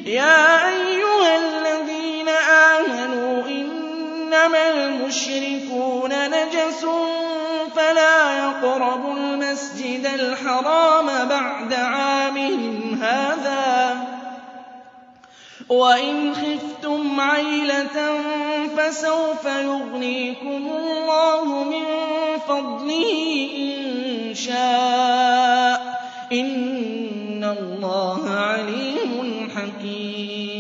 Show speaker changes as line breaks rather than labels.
يَا أَيُّهَا الَّذِينَ آمَنُوا إِنَّمَا الْمُشْرِكُونَ نَجَسٌ فَلَا يَقْرَبُوا الْمَسْجِدَ الْحَرَامَ بَعْدَ عَامِهِمْ هَٰذَا ۚ وَإِنْ خِفْتُمْ عَيْلَةً فَسَوْفَ يُغْنِيكُمُ اللَّهُ مِن فَضْلِهِ إِن شَاءَ ۚ إِنَّ اللَّهَ عَلِيمٌ حَكِيمٌ.